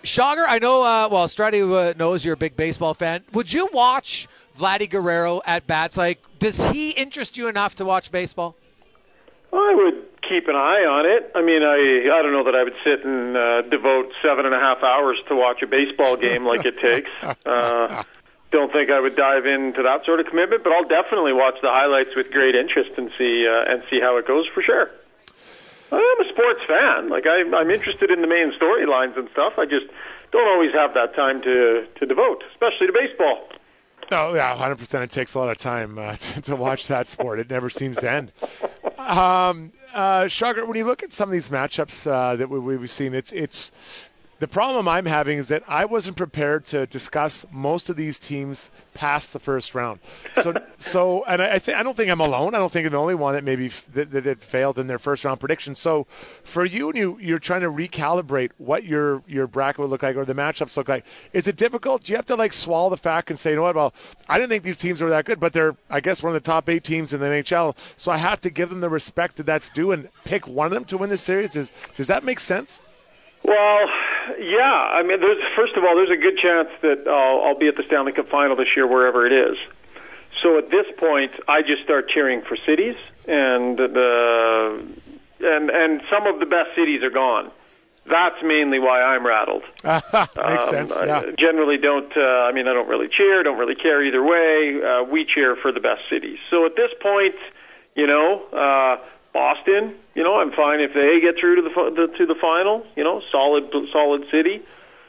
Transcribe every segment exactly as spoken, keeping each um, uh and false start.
Schauger, I know, uh, well, Strati uh, knows you're a big baseball fan. Would you watch Vladdy Guerrero at bats? Like, does he interest you enough to watch baseball? I would keep an eye on it. I mean, I I don't know that I would sit and uh, devote seven and a half hours to watch a baseball game like it takes. Uh, don't think I would dive into that sort of commitment, but I'll definitely watch the highlights with great interest and see uh, and see how it goes for sure. I'm a sports fan. Like I, I'm interested in the main storylines and stuff. I just don't always have that time to to devote, especially to baseball. No, yeah, one hundred percent. It takes a lot of time uh, to, to watch that sport. It never seems to end. Um, uh, Schauger, when you look at some of these matchups uh, that we, we've seen, it's it's the problem I'm having is that I wasn't prepared to discuss most of these teams past the first round. So, so, and I, I, th- I don't think I'm alone. I don't think I'm the only one that maybe f- that, that it failed in their first round prediction. So, for you, and you, you're trying to recalibrate what your your bracket would look like or the matchups look like. Is it difficult? Do you have to like swallow the fact and say, you know what? Well, I didn't think these teams were that good, but they're, I guess, one of the top eight teams in the N H L. So I have to give them the respect that that's due and pick one of them to win the series. Does does that make sense? Well, yeah. I mean, there's first of all, there's a good chance that I'll, I'll be at the Stanley Cup Final this year, wherever it is. So at this point, I just start cheering for cities, and the and and some of the best cities are gone. That's mainly why I'm rattled. Makes um, sense. Yeah. I generally don't. Uh, I mean, I don't really cheer. Don't really care either way. Uh, we cheer for the best cities. So at this point, you know. Uh, Boston, you know, I'm fine if they get through to the, the to the final. You know, solid, solid city.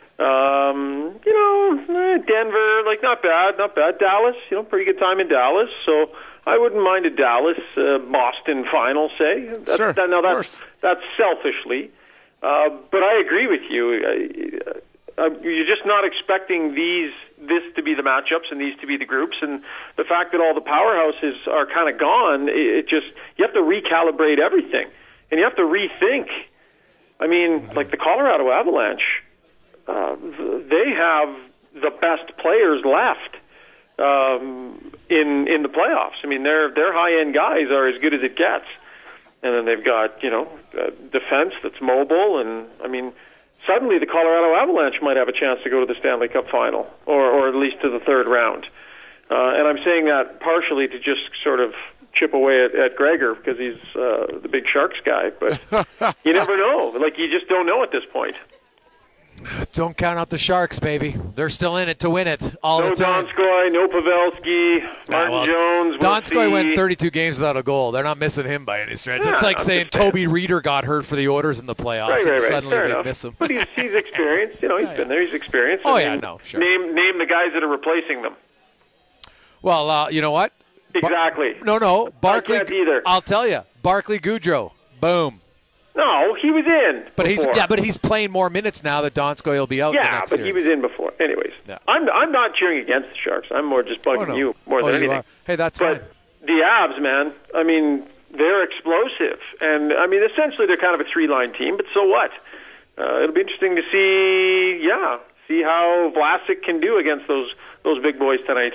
Um, you know, eh, Denver, like not bad, not bad. Dallas, you know, pretty good time in Dallas. So I wouldn't mind a Dallas uh, Boston final. Say, that's, sure, that, now that's course. that's selfishly, uh, but I agree with you. Uh, uh, you're just not expecting these this to be the matchups and these to be the groups, and the fact that all the powerhouses are kind of gone, it, it just you have to recalibrate everything, and you have to rethink. I mean, like the Colorado Avalanche, uh, they have the best players left um, in in the playoffs. I mean, their their high end guys are as good as it gets, and then they've got you know uh, defense that's mobile, and I mean. Suddenly, the Colorado Avalanche might have a chance to go to the Stanley Cup Final, or, or at least to the third round. Uh, and I'm saying that partially to just sort of chip away at, at Gregor because he's uh, the big Sharks guy. But you never know. Like, you just don't know at this point. Don't count out the Sharks, baby. They're still in it to win it all no the time. No Donskoy, no Pavelski, Martin well, Jones. We'll Donskoy see. went thirty-two games without a goal. They're not missing him by any stretch. Yeah, it's like I'm saying Toby Reeder got hurt for the Oilers in the playoffs, Right, right, and right. suddenly Fair they enough. miss him. But he's, he's experienced. You know, he's yeah, been yeah. there. He's experienced. Oh, I yeah, mean, no, sure. Name, name the guys that are replacing them. Well, uh, you know what? Exactly. Bar- no, no. Barkley. I can't either. I'll tell you. Barkley Goudreau. Boom. No, he was in. But before. he's yeah, but he's playing more minutes now that Donskoy will be out. Yeah, the next but series. he was in before. Anyways, Yeah. I'm I'm not cheering against the Sharks. I'm more just bugging Oh, no. you more Oh, than you anything. are. Hey, that's but fine. the Avs, man. I mean, they're explosive, and I mean, essentially, they're kind of a three-line team. But so what? Uh, it'll be interesting to see. Yeah, see how Vlasic can do against those those big boys tonight.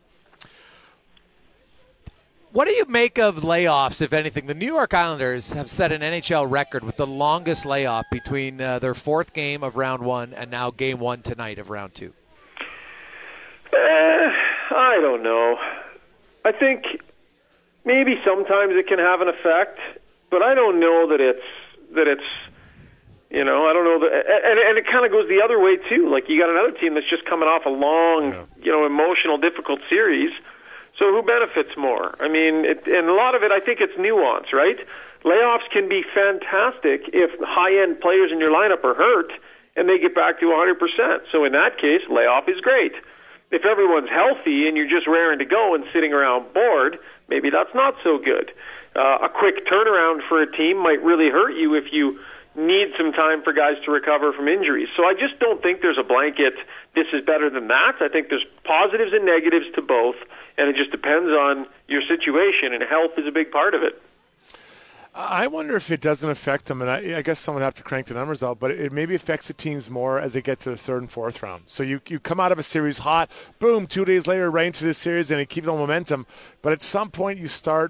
What do you make of layoffs, if anything? The New York Islanders have set an N H L record with the longest layoff between uh, their fourth game of round one and now game one tonight of round two. Uh, I don't know. I think maybe sometimes it can have an effect, but I don't know that it's that it's you know I don't know that, and and it kind of goes the other way too. Like you got another team that's just coming off a long, yeah. you know, emotional, difficult series. So who benefits more? I mean, it, and a lot of it, I think it's nuance, right? Layoffs can be fantastic if high-end players in your lineup are hurt and they get back to one hundred percent. So in that case, layoff is great. If everyone's healthy and you're just raring to go and sitting around bored, maybe that's not so good. Uh, a quick turnaround for a team might really hurt you if you need some time for guys to recover from injuries. So I just don't think there's a blanket, this is better than that. I think there's positives and negatives to both, and it just depends on your situation, and health is a big part of it. I wonder if it doesn't affect them, and I, I guess someone would have to crank the numbers out, but it maybe affects the teams more as they get to the third and fourth round. So you, you come out of a series hot, boom, two days later, right into this series, and it keeps the momentum. But at some point you start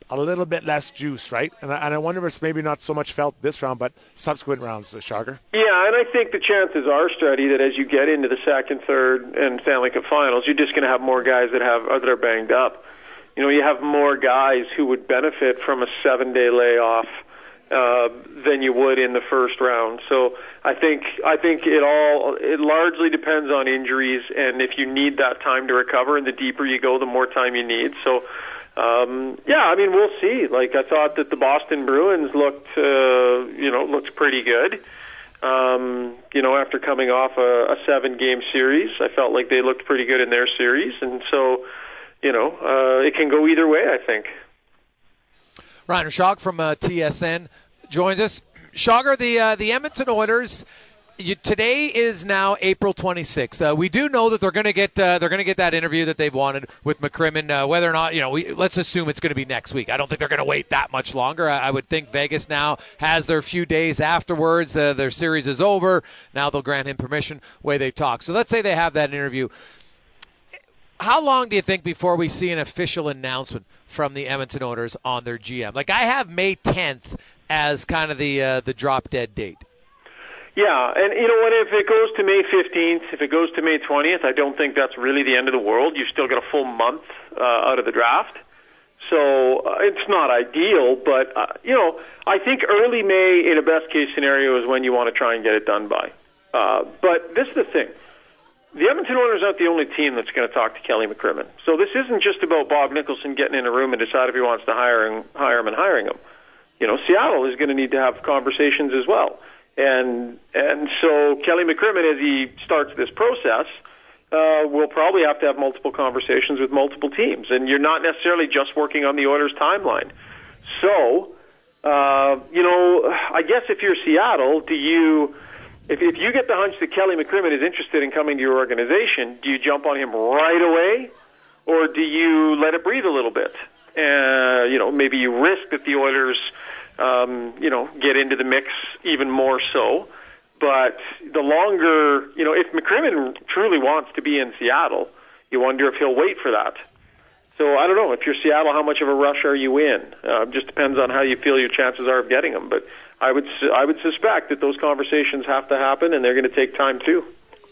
a little bit less juice, right? And I, and I wonder if it's maybe not so much felt this round, but subsequent rounds, uh, Schager. Yeah, and I think the chances are, Struddy, that as you get into the second, third, and Stanley Cup Finals, you're just going to have more guys that have that are banged up. You know, you have more guys who would benefit from a seven-day layoff uh, than you would in the first round. So I think I think it all it largely depends on injuries, and if you need that time to recover, and the deeper you go, the more time you need. So. Um, yeah, I mean, we'll see. Like, I thought that the Boston Bruins looked, uh, you know, looked pretty good. Um, you know, after coming off a, a seven-game series, I felt like they looked pretty good in their series. And so, you know, uh, it can go either way, I think. Ryan Rishaug from uh, T S N joins us. Schager, the, uh, the Edmonton Oilers... You, today is now April twenty-sixth. Uh, we do know that they're going to get uh, they're going to get that interview that they've wanted with McCrimmon. Uh, whether or not, you know, we, let's assume it's going to be next week. I don't think they're going to wait that much longer. I, I would think Vegas now has their few days afterwards. Uh, their series is over. Now they'll grant him permission. Way they talk. So let's say they have that interview. How long do you think before we see an official announcement from the Edmonton Oilers on their G M? Like, I have May tenth as kind of the uh, the drop dead date. Yeah, and you know what, if it goes to May fifteenth, if it goes to May twentieth, I don't think that's really the end of the world. You've still got a full month uh, out of the draft. So uh, it's not ideal, but, uh, you know, I think early May in a best-case scenario is when you want to try and get it done by. Uh, but this is the thing. The Edmonton Oilers aren't the only team that's going to talk to Kelly McCrimmon. So this isn't just about Bob Nicholson getting in a room and decide if he wants to hire him, hire him and hiring him. You know, Seattle is going to need to have conversations as well. And and so Kelly McCrimmon, as he starts this process, uh, will probably have to have multiple conversations with multiple teams. And you're not necessarily just working on the Oilers' timeline. So, uh, you know, I guess if you're Seattle, do you, if, if you get the hunch that Kelly McCrimmon is interested in coming to your organization, do you jump on him right away? Or do you let it breathe a little bit? Uh, you know, maybe you risk that the Oilers... Um, you know, get into the mix even more so. But the longer, you know, if McCrimmon truly wants to be in Seattle, you wonder if he'll wait for that. So I don't know. If you're Seattle, how much of a rush are you in? Uh, just depends on how you feel your chances are of getting him. But I would, I would suspect that those conversations have to happen, and they're going to take time too.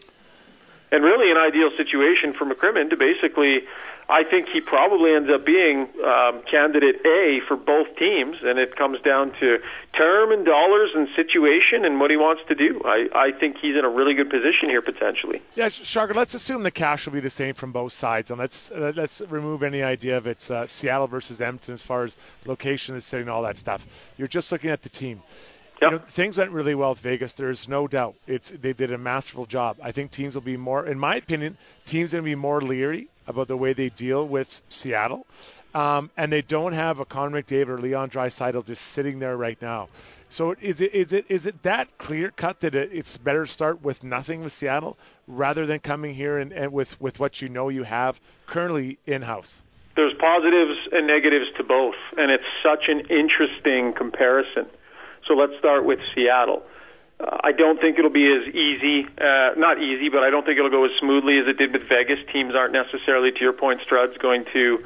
And really, an ideal situation for McCrimmon to basically, I think he probably ends up being um, candidate A for both teams, and it comes down to term and dollars and situation and what he wants to do. I, I think he's in a really good position here potentially. Yeah, Schager, let's assume the cash will be the same from both sides, and let's uh, let's remove any idea of it's uh, Seattle versus Edmonton as far as location and setting, all that stuff. You're just looking at the team. Yep. You know, things went really well with Vegas. There's no doubt. It's they did a masterful job. I think teams will be more, in my opinion, teams going to be more leery about the way they deal with Seattle, um, and they don't have a Connor McDavid or Leon Draisaitl just sitting there right now. So is it is it is it that clear cut that it, it's better to start with nothing with Seattle rather than coming here and, and with with what you know you have currently in house? There's positives and negatives to both, and it's such an interesting comparison. So let's start with Seattle. Uh, I don't think it'll be as easy, uh, not easy, but I don't think it'll go as smoothly as it did with Vegas. Teams aren't necessarily, to your point, Struds, going to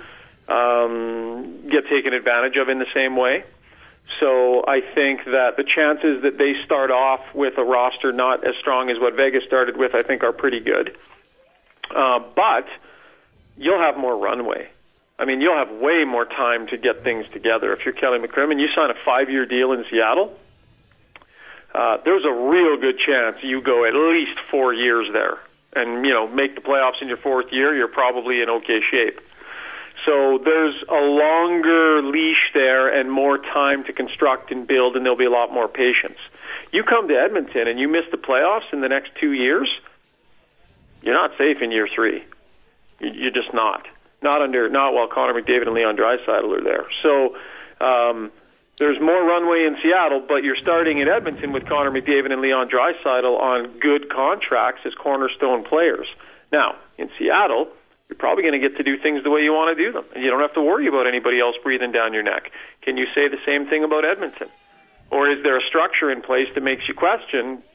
um, get taken advantage of in the same way. So I think that the chances that they start off with a roster not as strong as what Vegas started with, I think, are pretty good. Uh, but you'll have more runway. I mean, you'll have way more time to get things together. If you're Kelly McCrimmon, you sign a five-year deal in Seattle, uh, there's a real good chance you go at least four years there. And, you know, make the playoffs in your fourth year, you're probably in okay shape. So there's a longer leash there and more time to construct and build, and there'll be a lot more patience. You come to Edmonton and you miss the playoffs in the next two years, you're not safe in year three. You're just not. Not under, not while Connor McDavid and Leon Draisaitl are there. So um, there's more runway in Seattle, but you're starting in Edmonton with Connor McDavid and Leon Draisaitl on good contracts as cornerstone players. Now, in Seattle, you're probably going to get to do things the way you want to do them. And you don't have to worry about anybody else breathing down your neck. Can you say the same thing about Edmonton? Or is there a structure in place that makes you question,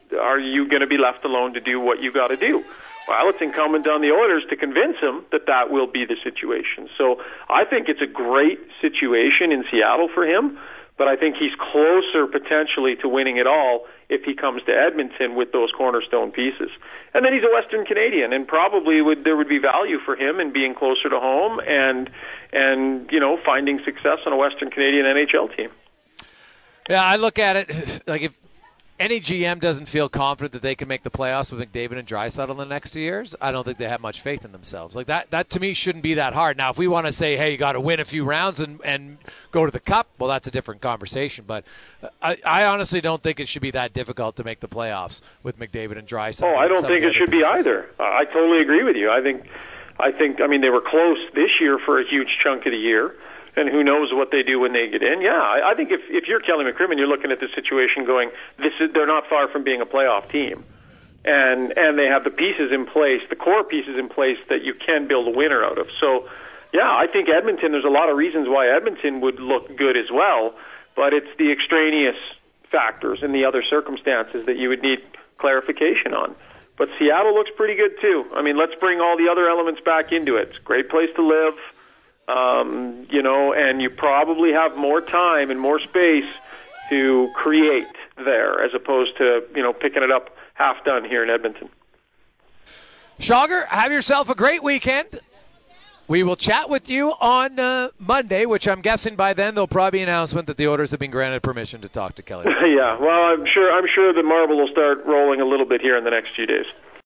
are you going to be left alone to do what you got to do? Well, it's incumbent on the Oilers to convince him that that will be the situation. So I think it's a great situation in Seattle for him, but I think he's closer potentially to winning it all if he comes to Edmonton with those cornerstone pieces. And then he's a Western Canadian, and probably would there would be value for him in being closer to home and and you know finding success on a Western Canadian N H L team. Yeah, I look at it like if any G M doesn't feel confident that they can make the playoffs with McDavid and Draisaitl in the next two years, I don't think they have much faith in themselves. Like that, that to me shouldn't be that hard. Now, if we want to say, hey, you got to win a few rounds and, and go to the Cup, well, that's a different conversation. But I, I honestly don't think it should be that difficult to make the playoffs with McDavid and Draisaitl. Oh, I don't think it should be either. I totally agree with you. I think, I think, I mean, they were close this year for a huge chunk of the year. And who knows what they do when they get in? Yeah, I, I think if if you're Kelly McCrimmon, you're looking at the situation going, this is they're not far from being a playoff team, and and they have the pieces in place, the core pieces in place that you can build a winner out of. So, yeah, I think Edmonton. There's a lot of reasons why Edmonton would look good as well, but it's the extraneous factors and the other circumstances that you would need clarification on. But Seattle looks pretty good too. I mean, let's bring all the other elements back into it. It's a great place to live. Um, you know, and you probably have more time and more space to create there as opposed to, you know, picking it up half done here in Edmonton. Schauger, have yourself a great weekend. We will chat with you on uh, Monday, which I'm guessing by then there'll probably be an announcement that the Oilers have been granted permission to talk to Kelly. Yeah, well, I'm sure I'm sure the marble will start rolling a little bit here in the next few days.